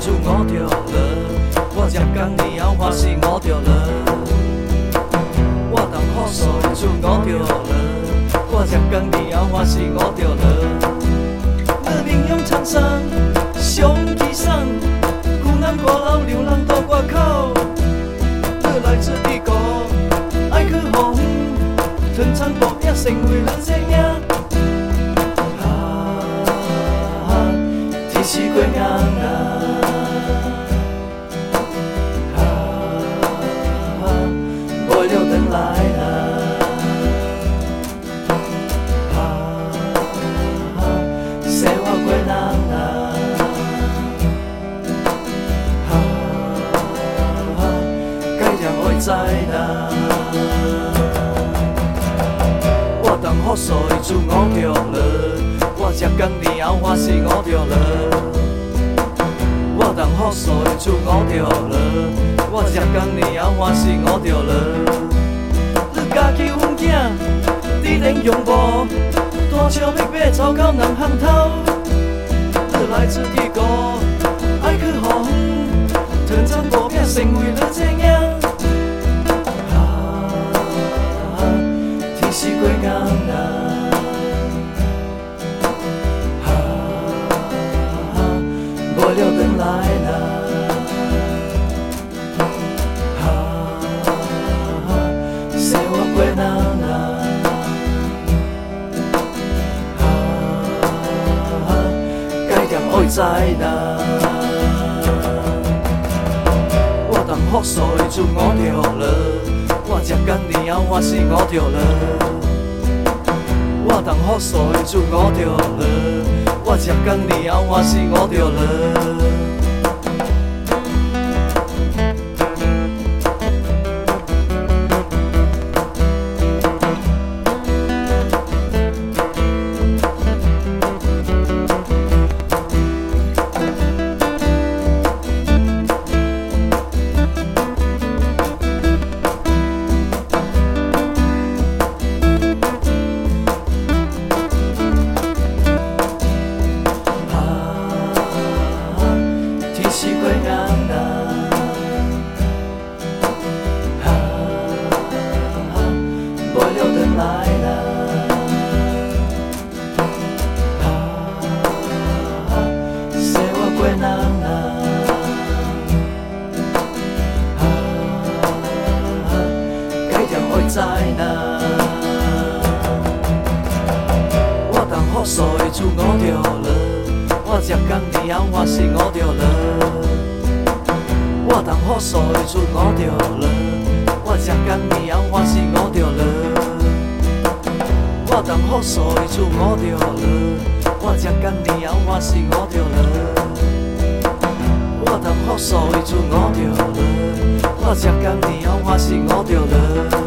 就我着了，我才讲你后发是我着了。我当好所就我着了，我才讲你后发是我着了。你面向苍山上起山，孤男寡老流浪到外口。你来自帝国，爱去风，吞苍薄也成为人生命。天是过硬啊，无了转来啦，生活过人啊，改良会知啦。我当好所以就我着了，我才讲你后发是我着了。我当好所以就我着了，我才讲你后发是我着了。你家己阮囝，你能用无？大车要爬走到南巷头。你来自帝国，爱去好远，吞苍薄饼成为了这样。天是过硬啊。无了转来啦，生活过人啊，改点爱知啦。我当好所以就我着了，我才讲你后发是我着了。我当好所以就我着了，我才讲你后发是我着了。是过硬啊，无了转来啦，生活过人啊，改点爱知啦。我当好所以就我着了，我才讲你后发是我着了。我当好所以就我着了，我才讲你后发是我着了。我当好所以就我着了，我才讲你后发是我着了。我当好所以就我着了，我才讲你后发是我着了。